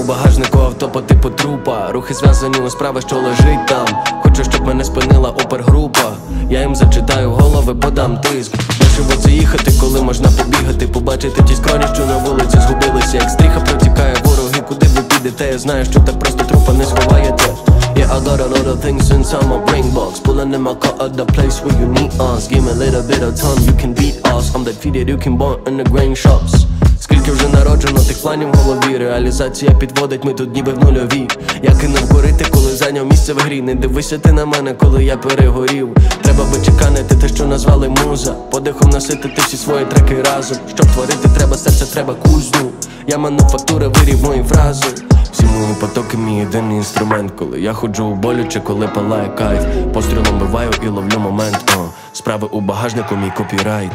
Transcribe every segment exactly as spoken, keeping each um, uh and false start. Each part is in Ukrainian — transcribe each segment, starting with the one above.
у багажнику авто по типу трупа. Рухи зв'язані у справи, що лежить там. Хочу, щоб мене спинила опергрупа. Я їм зачитаю голови, подам тиск. Дешево це їхати, коли можна побігати. Побачити ті скроні, що на вулиці згубилися. Як стріха протікає вороги, куди ви підете? Я знаю, що так просто трупа не сховаєте. Yeah, I got a lot of things inside my brain box. Pulling in my car at the place where you need us. Give me a little bit of time, you can beat us. I'm that feed that you can buy in the grain shops. Скільки вже народжено тих планів в голові. Реалізація підводить, ми тут ніби в нульові. Я кинув курити, коли зайняв місце в грі. Не дивися ти на мене, коли я перегорів. Треба би чеканити те, що назвали муза. Подихом наситити всі свої треки разом. Щоб творити треба серце, треба кузню. Я мануфактура, вирів мої фрази. Всі мої потоки мій єдиний інструмент. Коли я ходжу у болюче, коли палає кайф. Пострілом биваю і ловлю момент. О, справи у багажнику, мій копірайт.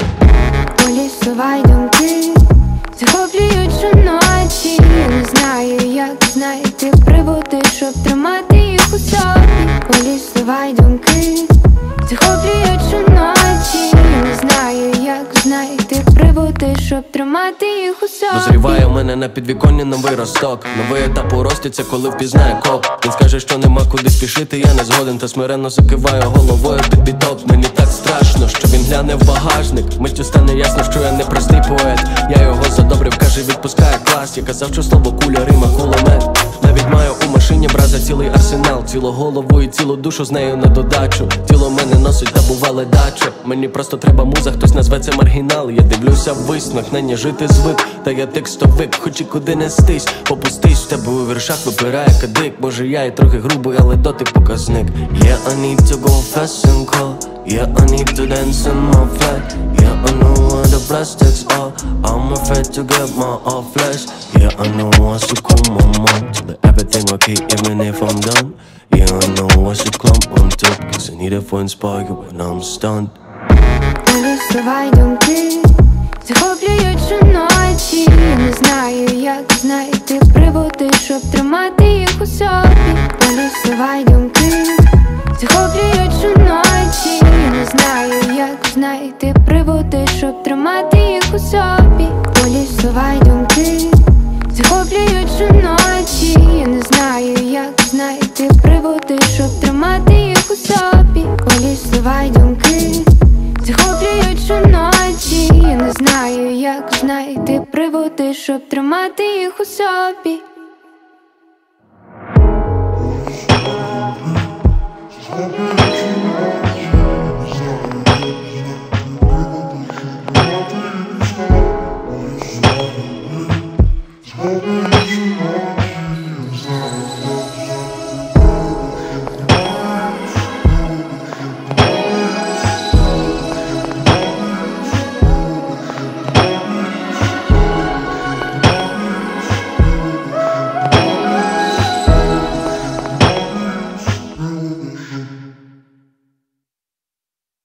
Полісувай думки, захоплюють щоночі. Я не знаю, як знайти приводи, щоб тримати їх у собі. Полісувай думки, захоплюють щоночі. Я не знаю, як знайти приводи, щоб тримати їх у собі. Дозріває в мене на підвіконні новий росток. Новий етап у рості, це коли впізнає коп. Він скаже, що нема куди спішити, я не згоден. Та смиренно закиваю головою під біток. Мені так страшно, що він гляне в багажник. Миттю стане ясно, що я не простий поет. Я його задобрив, каже, відпускає клас. Я казав, що слово куля, рима, кулемет. Навіть маю у машині браза цілий арсенал. Цілу голову і цілу душу з нею на додачу. Тіло мене носить та бували дача. Мені просто треба муза, хтось назве це маргінал. Я дивлюся висновок, нині жити звик. Та я текстовик, хоч і куди нестись. Попустись, в тебе у віршах випирає кадик. Може я і трохи грубий, але дотик показник. Yeah, I need to go fast and cold. Yeah, I need to dance in my flat. Yeah, I know where the plastics are. I'm afraid to get my off flash. Yeah, I know I should call my mom. Tell her everything okay even if I'm done. Yeah, I know I should climb on top. Cause I need it for inspire when I'm stunned. Полісувай думки, захоплюють щоночі. Я не знаю, як знайти приводи, щоб тримати їх у собі. Полісувай думки, захоплюють щоночі. Я не знаю, як знайти приводи, щоб тримати їх у собі. Полісувай думки, захоплюють щоночі. Я не знаю, як знайти приводи, щоб тримати їх у собі. Полісувай думки, захоплюють щоночі. Я не знаю, як знайти приводи, щоб тримати їх у собі. Oh,